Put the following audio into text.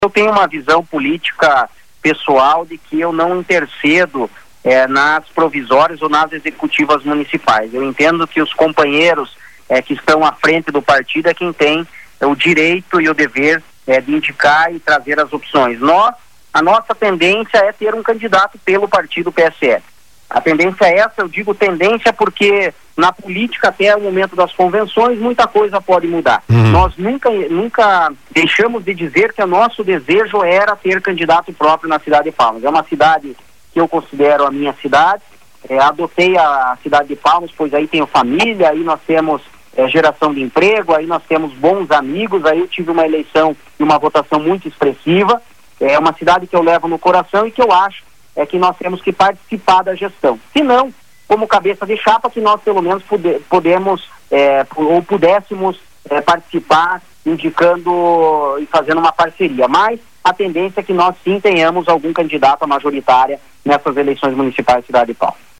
Eu tenho uma visão política pessoal de que eu não intercedo nas provisórias ou nas executivas municipais. Eu entendo que os companheiros que estão à frente do partido é quem tem o direito e o dever de indicar e trazer as opções. A nossa tendência é ter um candidato pelo partido PSL. A tendência é essa, eu digo tendência porque na política até o momento das convenções muita coisa pode mudar. Nós nunca deixamos de dizer que o nosso desejo era ter candidato próprio na cidade de Palmas. É uma cidade que eu considero a minha cidade, adotei a cidade de Palmas, pois aí tenho família, aí nós temos geração de emprego, aí nós temos bons amigos, aí eu tive uma eleição e uma votação muito expressiva. É uma cidade que eu levo no coração e que eu acho que nós temos que participar da gestão. Se não, como cabeça de chapa, que nós pelo menos pudéssemos participar, indicando e fazendo uma parceria. Mas a tendência é que nós sim tenhamos algum candidato à majoritária nessas eleições municipais da cidade de Palmas.